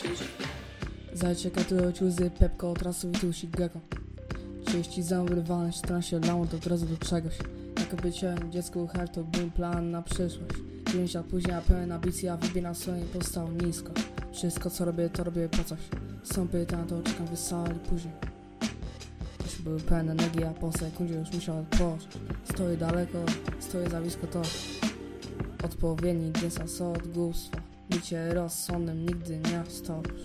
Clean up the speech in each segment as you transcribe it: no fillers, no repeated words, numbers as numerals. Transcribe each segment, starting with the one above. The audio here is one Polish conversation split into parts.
Zajcie katują ciuzy, pepko, trasowy gecko. 30 zam wyrwane, 14 lamut od razu do czegoś. Jak obiecałem dziecku her, to był plan na przyszłość. 9 lat później pełen ambicji, a wybie na swoim postał nisko. Wszystko co robię, to robię po coś. Są pytania, to czekam wysłali później. Już były pełen energii, a po sekundzie już musiał odpocząć. Stoję daleko, stoję za blisko to. Odpowiedni dystans od głupstwa. Bycie rozsądnym nigdy nie wstąpisz.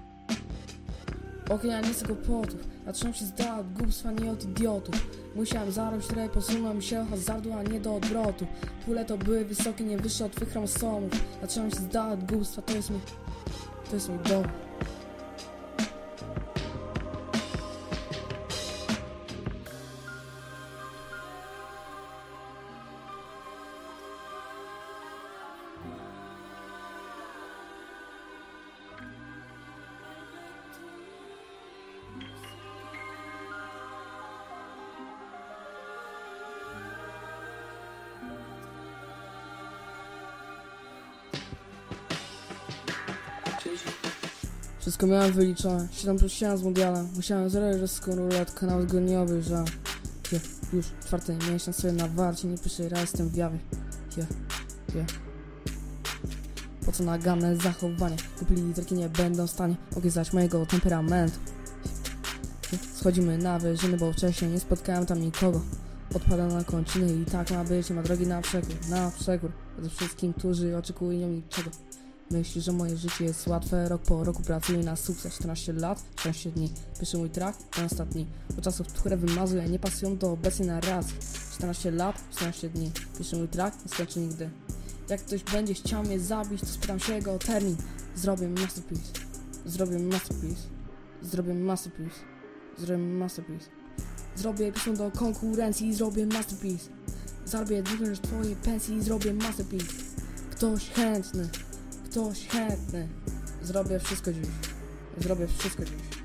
Ja nie z kłopotów, a trzymam się z dala od głupstwa, nie od idiotów. Musiałem zarobić trochę, posunąłem się hazardu, a nie do odwrotu. Pule to były wysokie, nie wyższe od twych chromosomów. A trzymam się z dala od głupstwa, to jest mój dom. Wszystko miałem wyliczone, 7+7 z mundialem. Musiałem zrobić z ruletkę, nawet go nie obejrzałem. Już 4. miesiąc sobie na warcie, nie pierwszy raz jestem w jawie. Po co naganne zachowanie? Kupili literki nie będą w stanie okazać mojego temperamentu. Schodzimy na wyżyny, bo wcześniej nie spotkałem tam nikogo. Odpadam na kończyny i tak ma być, nie ma drogi na przekór. Ze wszystkim, którzy oczekują niczego. Myśli, że moje życie jest łatwe, rok po roku pracuję na sukces. 14 lat, 14 dni. Pierwszy mój track, ten ostatni. Bo czasów, które wymazuję, nie pasują do obecnej narracji. 14 lat, 14 dni. Pierwszy mój track, nie skończy nigdy. Jak ktoś będzie chciał mnie zabić, to spytam się jego o termin. Zrobię masterpiece. Zrobię piosenkę do konkurencji i zrobię masterpiece. Zarobię dużo niż twojej pensji i zrobię masterpiece. Ktoś chętny. Zrobię wszystko dziś.